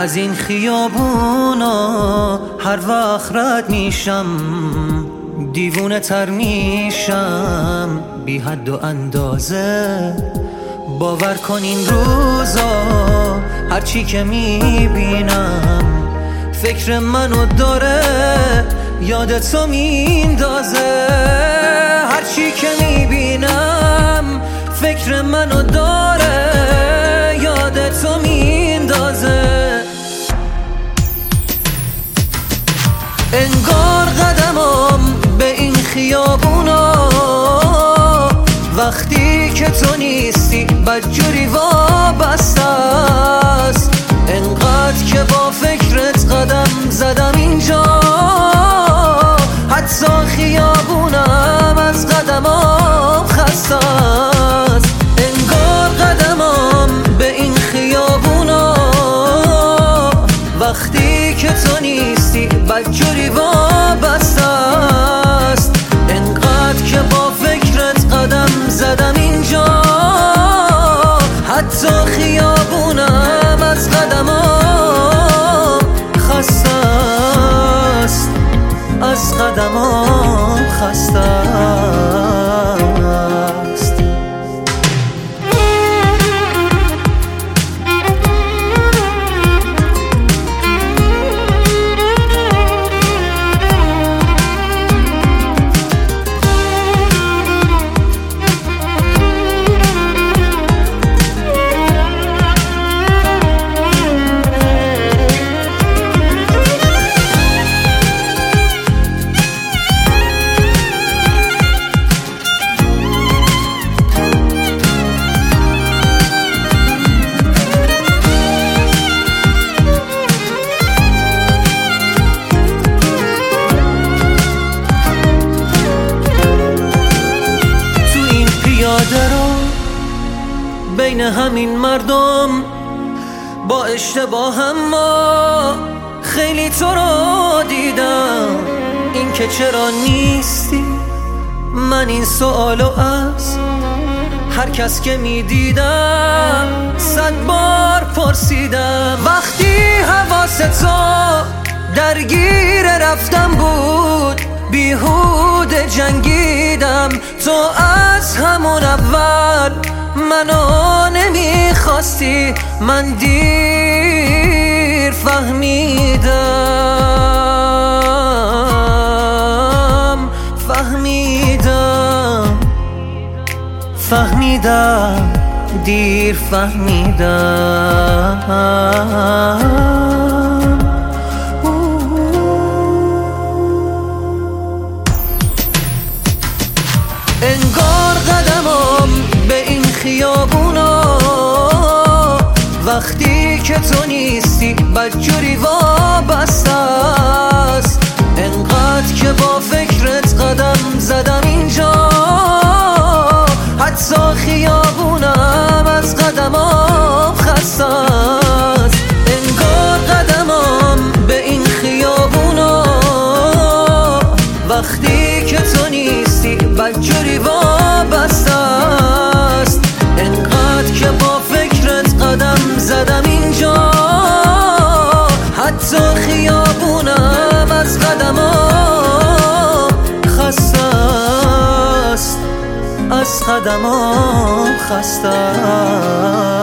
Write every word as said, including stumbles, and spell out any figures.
از این خیابونا هر وقت رد میشم دیوونه تر میشم بی حد و اندازه. باور کن این روزا هرچی که میبینم فکر منو داره یادتو میندازه. هرچی که میبینم فکر منو داره یادتو میندازه. انگار قدمم به این خیابونا وقتی که تو نیستی بدجوری وابسته است. انقدر که با فکرت قدم زدم اینجا حتی خیابونم از قدمام خسته است. انگار قدمم به این خیابونا وقتی که تو نیستی بدجوری وابسته است. انقدر که با فکرت قدم زدم اینجا حتی خیابونم از قدمام خسته است. از قدمام خسته است. بین همین مردم با اشتباهم ما خیلی تو رو دیدم. این که چرا نیستی من این سوالو از هر کس که میدیدم صد بار پرسیدم. وقتی حواس تو درگیر رفتم بود بیهوده جنگیدم. تو از همون اول منو نمیخواستی من دیر فهمیدم فهمیدم فهمیدم دیر فهمیدم. انگار قدمم به این خیابونا وقتی که تو نیستی بدجوری وابسته است. انقدر که با فکرت قدم زدم اینجا حتی خیابونم از قدمام خسته است. انگار قدمم به این خیابونا وقتی که تو نیستی بدجوری وابسته است. انقدر که با فکرت قدم زدم اینجا حتی خیابونم از قدمام خسته است. از قدمام خسته است.